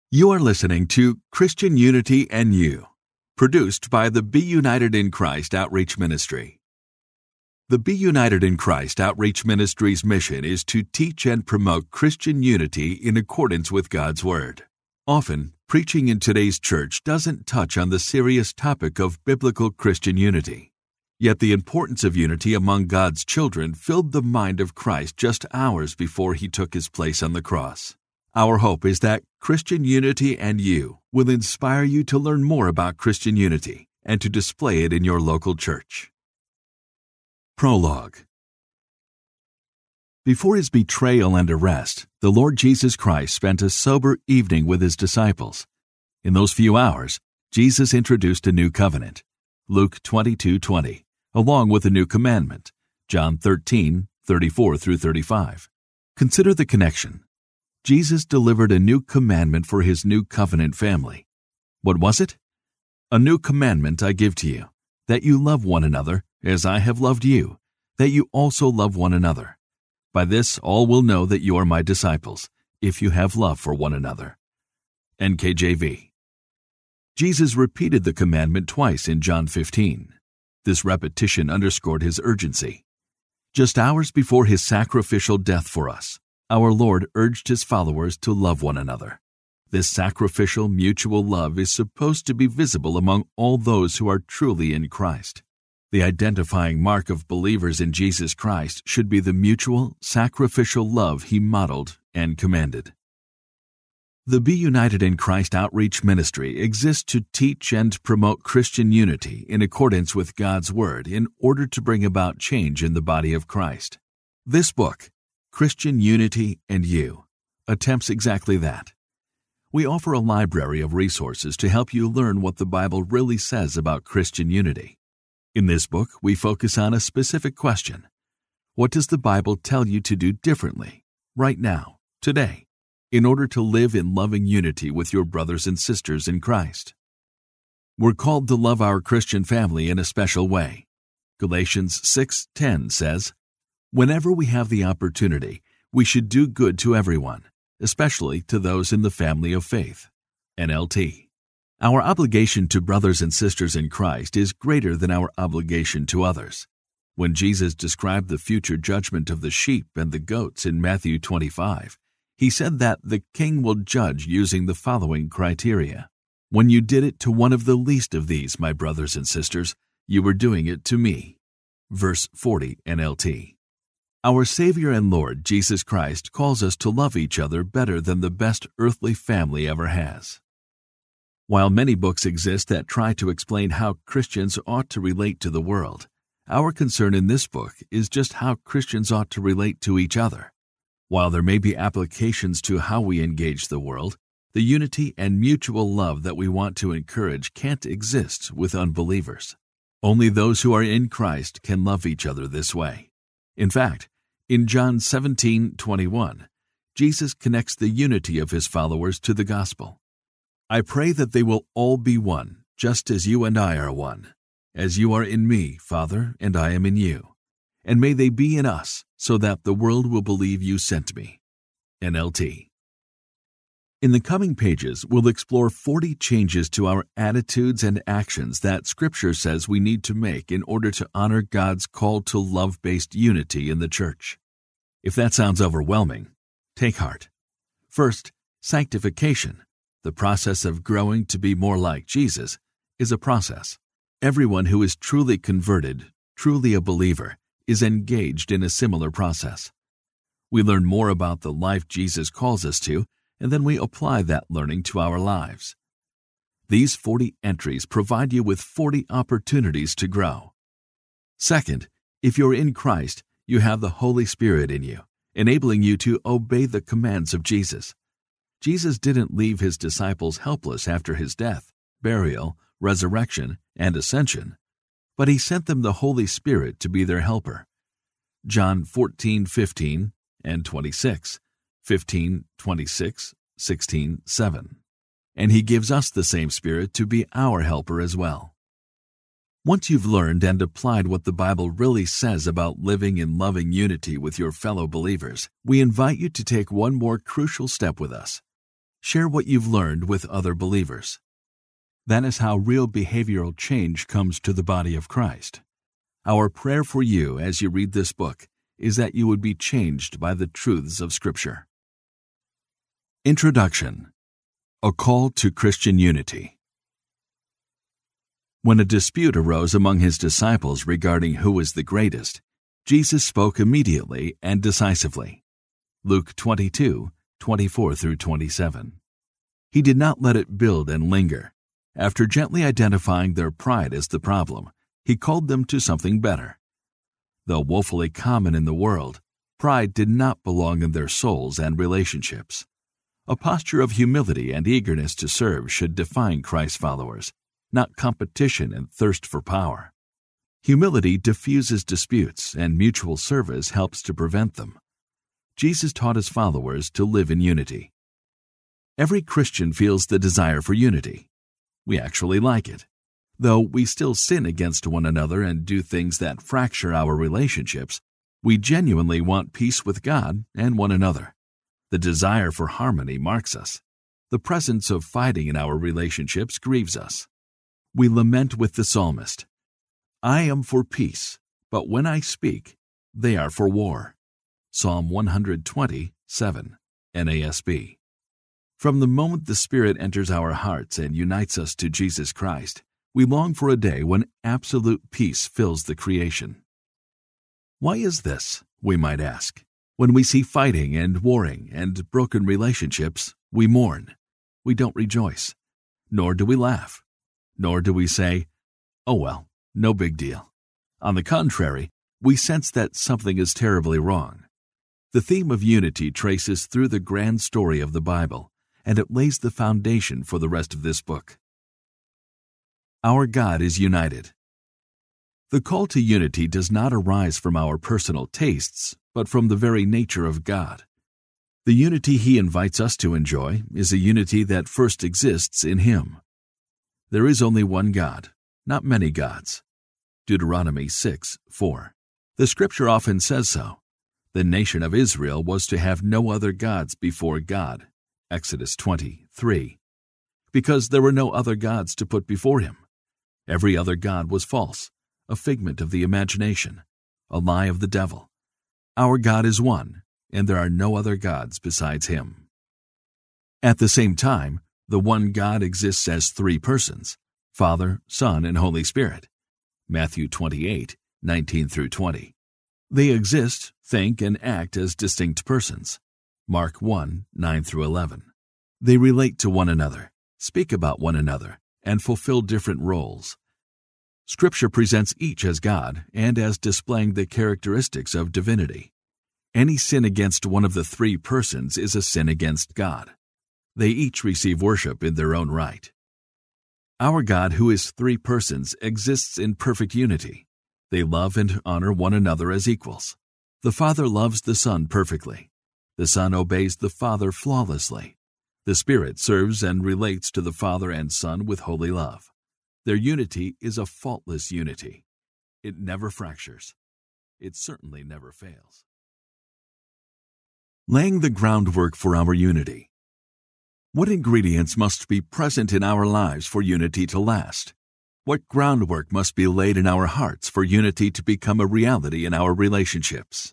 You are listening to Christian Unity and You, produced by the Be United in Christ Outreach Ministry. The Be United in Christ Outreach Ministry's mission is to teach and promote Christian unity in accordance with God's Word. Often, preaching in today's church doesn't touch on the serious topic of biblical Christian unity. Yet the importance of unity among God's children filled the mind of Christ just hours before he took his place on the cross. Our hope is that Christian Unity and You will inspire you to learn more about Christian unity and to display it in your local church. Prologue. Before his betrayal and arrest, the Lord Jesus Christ spent a sober evening with his disciples. In those few hours, Jesus introduced a new covenant, Luke 22:20, along with a new commandment, John 13:34 through 35. Consider the connection. Jesus delivered a new commandment for his new covenant family. What was it? A new commandment I give to you, that you love one another as I have loved you, that you also love one another. By this all will know that you are my disciples, if you have love for one another. NKJV. Jesus repeated the commandment twice in John 15. This repetition underscored his urgency. Just hours before his sacrificial death for us, our Lord urged his followers to love one another. This sacrificial mutual love is supposed to be visible among all those who are truly in Christ. The identifying mark of believers in Jesus Christ should be the mutual, sacrificial love he modeled and commanded. The Be United in Christ Outreach Ministry exists to teach and promote Christian unity in accordance with God's Word in order to bring about change in the body of Christ. This book, Christian Unity and You, attempts exactly that. We offer a library of resources to help you learn what the Bible really says about Christian unity. In this book, we focus on a specific question. What does the Bible tell you to do differently, right now, today, in order to live in loving unity with your brothers and sisters in Christ? We're called to love our Christian family in a special way. Galatians 6:10 says, "Whenever we have the opportunity, we should do good to everyone, especially to those in the family of faith." NLT. Our obligation to brothers and sisters in Christ is greater than our obligation to others. When Jesus described the future judgment of the sheep and the goats in Matthew 25, he said that the king will judge using the following criteria. "When you did it to one of the least of these, my brothers and sisters, you were doing it to me." Verse 40 NLT. Our Savior and Lord Jesus Christ calls us to love each other better than the best earthly family ever has. While many books exist that try to explain how Christians ought to relate to the world, our concern in this book is just how Christians ought to relate to each other. While there may be applications to how we engage the world, the unity and mutual love that we want to encourage can't exist with unbelievers. Only those who are in Christ can love each other this way. In fact, in John 17:21, Jesus connects the unity of his followers to the gospel. "I pray that they will all be one, just as you and I are one, as you are in me, Father, and I am in you. And may they be in us, so that the world will believe you sent me." NLT. In the coming pages, we'll explore 40 changes to our attitudes and actions that Scripture says we need to make in order to honor God's call to love-based unity in the church. If that sounds overwhelming, take heart. First, sanctification, the process of growing to be more like Jesus, is a process. Everyone who is truly converted, truly a believer, is engaged in a similar process. We learn more about the life Jesus calls us to, and then we apply that learning to our lives. These 40 entries provide you with 40 opportunities to grow. Second, if you're in Christ, you have the Holy Spirit in you, enabling you to obey the commands of Jesus. Jesus didn't leave his disciples helpless after his death, burial, resurrection, and ascension, but he sent them the Holy Spirit to be their helper. John 14:15 and 26. 15, 26, 16, 7. And he gives us the same Spirit to be our helper as well. Once you've learned and applied what the Bible really says about living in loving unity with your fellow believers, we invite you to take one more crucial step with us. Share what you've learned with other believers. That is how real behavioral change comes to the body of Christ. Our prayer for you as you read this book is that you would be changed by the truths of Scripture. Introduction. A call to Christian unity. When a dispute arose among his disciples regarding who was the greatest, Jesus spoke immediately and decisively. Luke 22:24-27. He did not let it build and linger. After gently identifying their pride as the problem, he called them to something better. Though woefully common in the world, pride did not belong in their souls and relationships. A posture of humility and eagerness to serve should define Christ's followers, not competition and thirst for power. Humility diffuses disputes, and mutual service helps to prevent them. Jesus taught his followers to live in unity. Every Christian feels the desire for unity. We actually like it. Though we still sin against one another and do things that fracture our relationships, we genuinely want peace with God and one another. The desire for harmony marks us. The presence of fighting in our relationships grieves us. We lament with the psalmist, "I am for peace, but when I speak, they are for war." Psalm 120:7, NASB. From the moment the Spirit enters our hearts and unites us to Jesus Christ, we long for a day when absolute peace fills the creation. Why is this, we might ask? When we see fighting and warring and broken relationships, we mourn. We don't rejoice. Nor do we laugh. Nor do we say, "Oh well, no big deal." On the contrary, we sense that something is terribly wrong. The theme of unity traces through the grand story of the Bible, and it lays the foundation for the rest of this book. Our God is united. The call to unity does not arise from our personal tastes, but from the very nature of God. The unity He invites us to enjoy is a unity that first exists in Him. There is only one God, not many gods. Deuteronomy 6:4. The Scripture often says so. The nation of Israel was to have no other gods before God. Exodus 20:3. Because there were no other gods to put before Him. Every other god was false, a figment of the imagination, a lie of the devil. Our God is one, and there are no other gods besides Him. At the same time, the one God exists as three persons, Father, Son, and Holy Spirit. Matthew 28:19-20. They exist, think, and act as distinct persons. Mark 1:9-11. They relate to one another, speak about one another, and fulfill different roles. Scripture presents each as God and as displaying the characteristics of divinity. Any sin against one of the three persons is a sin against God. They each receive worship in their own right. Our God, who is three persons, exists in perfect unity. They love and honor one another as equals. The Father loves the Son perfectly. The Son obeys the Father flawlessly. The Spirit serves and relates to the Father and Son with holy love. Their unity is a faultless unity. It never fractures. It certainly never fails. Laying the groundwork for our unity. What ingredients must be present in our lives for unity to last? What groundwork must be laid in our hearts for unity to become a reality in our relationships?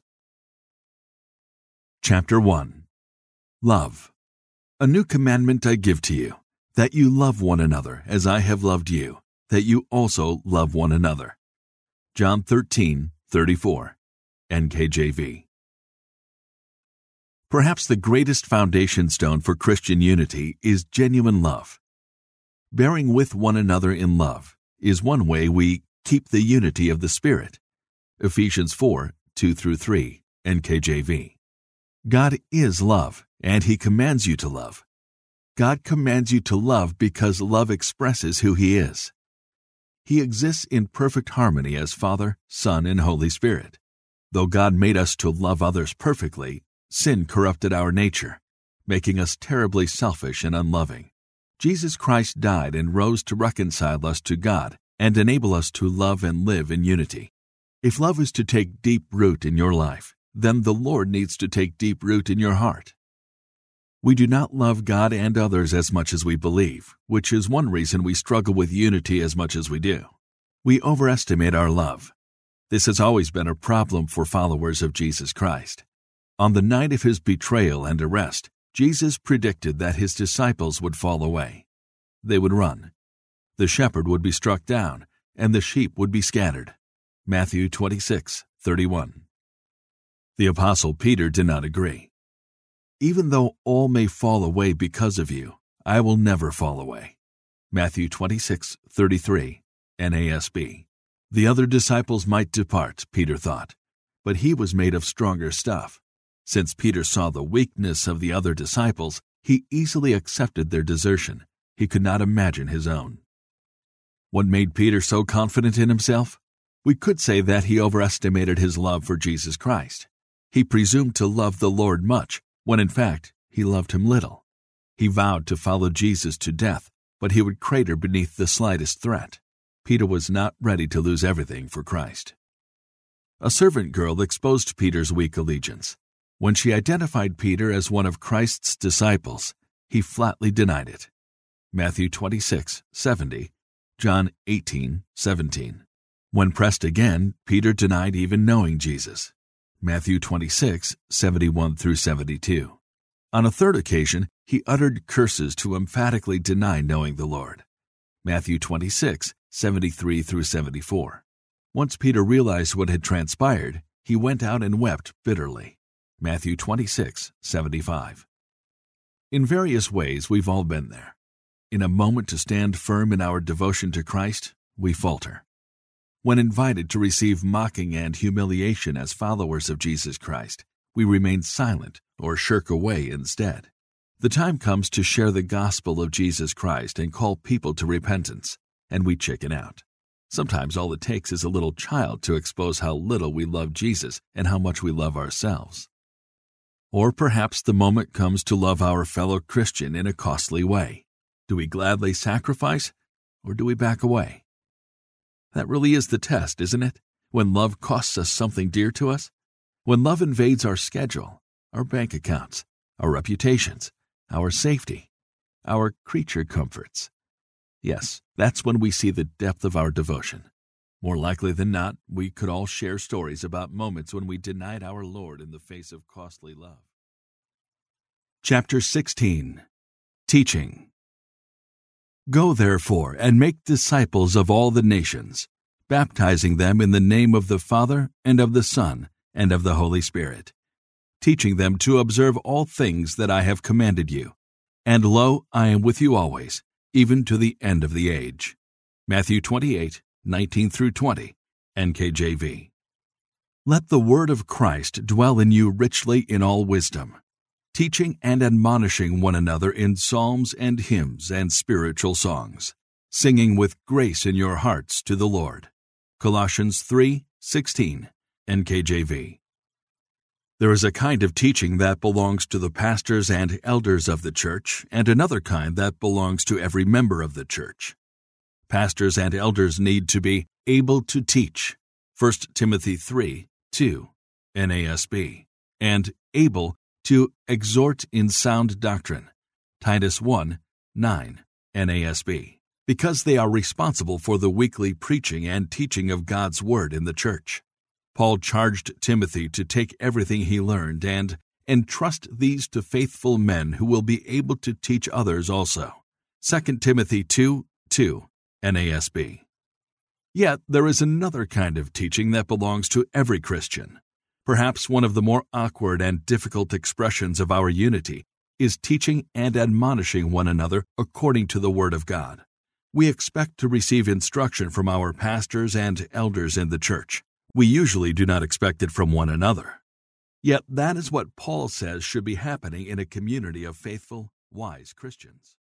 Chapter 1. Love. A new commandment I give to you, that you love one another as I have loved you, that you also love one another. John 13:34, NKJV. Perhaps the greatest foundation stone for Christian unity is genuine love. Bearing with one another in love is one way we keep the unity of the Spirit. Ephesians 4:2-3, NKJV. God is love, and He commands you to love. God commands you to love because love expresses who He is. He exists in perfect harmony as Father, Son, and Holy Spirit. Though God made us to love others perfectly, sin corrupted our nature, making us terribly selfish and unloving. Jesus Christ died and rose to reconcile us to God and enable us to love and live in unity. If love is to take deep root in your life, then the Lord needs to take deep root in your heart. We do not love God and others as much as we believe, which is one reason we struggle with unity as much as we do. We overestimate our love. This has always been a problem for followers of Jesus Christ. On the night of his betrayal and arrest, Jesus predicted that his disciples would fall away. They would run. The shepherd would be struck down, and the sheep would be scattered. Matthew 26:31. The Apostle Peter did not agree. Even though all may fall away because of you, I will never fall away. Matthew 26:33, NASB. The other disciples might depart, Peter thought, but he was made of stronger stuff. Since Peter saw the weakness of the other disciples, he easily accepted their desertion. He could not imagine his own. What made Peter so confident in himself? We could say that he overestimated his love for Jesus Christ. He presumed to love the Lord much, when in fact he loved him little. He vowed to follow Jesus to death, but he would crater beneath the slightest threat. Peter was not ready to lose everything for Christ. A servant girl exposed Peter's weak allegiance. When she identified Peter as one of Christ's disciples, he flatly denied it. Matthew 26:70, John 18:17. When pressed again, Peter denied even knowing Jesus. Matthew 26:71-72. On a third occasion, he uttered curses to emphatically deny knowing the Lord. Matthew 26:73-74. Once Peter realized what had transpired, he went out and wept bitterly. Matthew 26:75. In various ways, we've all been there. In a moment to stand firm in our devotion to Christ, we falter. When invited to receive mocking and humiliation as followers of Jesus Christ, we remain silent or shirk away instead. The time comes to share the gospel of Jesus Christ and call people to repentance, and we chicken out. Sometimes all it takes is a little child to expose how little we love Jesus and how much we love ourselves. Or perhaps the moment comes to love our fellow Christian in a costly way. Do we gladly sacrifice, or do we back away? That really is the test, isn't it? When love costs us something dear to us? When love invades our schedule, our bank accounts, our reputations, our safety, our creature comforts. Yes, that's when we see the depth of our devotion. More likely than not, we could all share stories about moments when we denied our Lord in the face of costly love. Chapter 16. Teaching. Go therefore and make disciples of all the nations, baptizing them in the name of the Father and of the Son and of the Holy Spirit, teaching them to observe all things that I have commanded you. And lo, I am with you always, even to the end of the age. Matthew 28:19-20, NKJV. Let the word of Christ dwell in you richly in all wisdom, teaching and admonishing one another in psalms and hymns and spiritual songs, singing with grace in your hearts to the Lord. Colossians 3:16, NKJV. There is a kind of teaching that belongs to the pastors and elders of the church, and another kind that belongs to every member of the church. Pastors and elders need to be able to teach, 1 Timothy 3:2, NASB, and able to exhort in sound doctrine, Titus 1:9, NASB, because they are responsible for the weekly preaching and teaching of God's Word in the church. Paul charged Timothy to take everything he learned and entrust these to faithful men who will be able to teach others also. 2 Timothy 2:2, NASB. Yet there is another kind of teaching that belongs to every Christian. Perhaps one of the more awkward and difficult expressions of our unity is teaching and admonishing one another according to the Word of God. We expect to receive instruction from our pastors and elders in the church. We usually do not expect it from one another. Yet that is what Paul says should be happening in a community of faithful, wise Christians.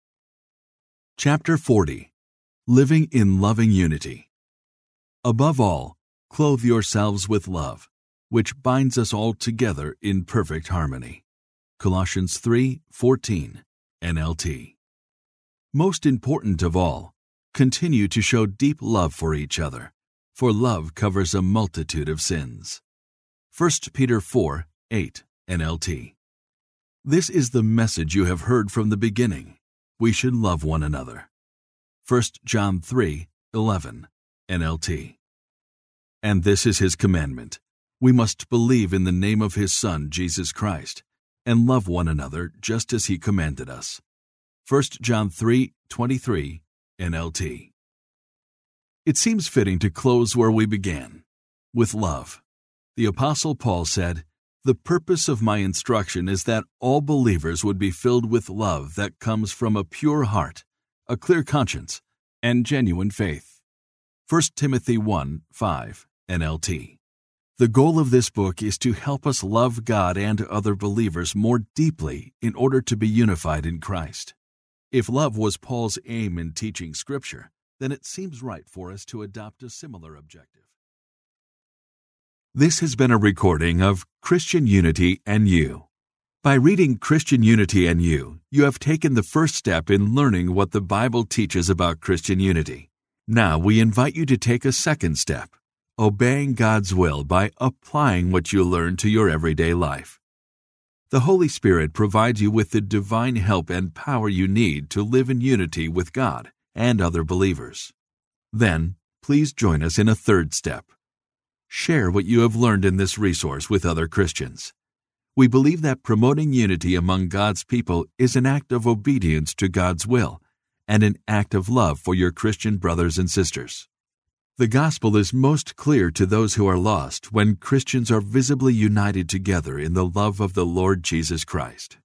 Chapter 40. Living in Loving Unity. Above all, clothe yourselves with love, which binds us all together in perfect harmony. Colossians 3:14, NLT. Most important of all, continue to show deep love for each other, for love covers a multitude of sins. 1 Peter 4:8, NLT. This is the message you have heard from the beginning. We should love one another. 1 John 3:11, NLT. And this is his commandment. We must believe in the name of his Son, Jesus Christ, and love one another just as he commanded us. 1 John 3:23, NLT. It seems fitting to close where we began, with love. The Apostle Paul said, "The purpose of my instruction is that all believers would be filled with love that comes from a pure heart, a clear conscience, and genuine faith." 1 Timothy 1:5, NLT. The goal of this book is to help us love God and other believers more deeply in order to be unified in Christ. If love was Paul's aim in teaching Scripture, then it seems right for us to adopt a similar objective. This has been a recording of Christian Unity and You. By reading Christian Unity and You, you have taken the first step in learning what the Bible teaches about Christian unity. Now we invite you to take a second step, obeying God's will by applying what you learn to your everyday life. The Holy Spirit provides you with the divine help and power you need to live in unity with God and other believers. Then, please join us in a third step. Share what you have learned in this resource with other Christians. We believe that promoting unity among God's people is an act of obedience to God's will and an act of love for your Christian brothers and sisters. The gospel is most clear to those who are lost when Christians are visibly united together in the love of the Lord Jesus Christ.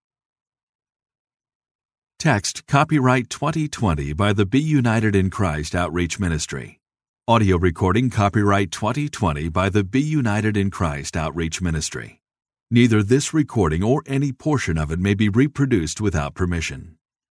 Text copyright 2020 by the Be United in Christ Outreach Ministry. Audio recording copyright 2020 by the Be United in Christ Outreach Ministry. Neither this recording or any portion of it may be reproduced without permission.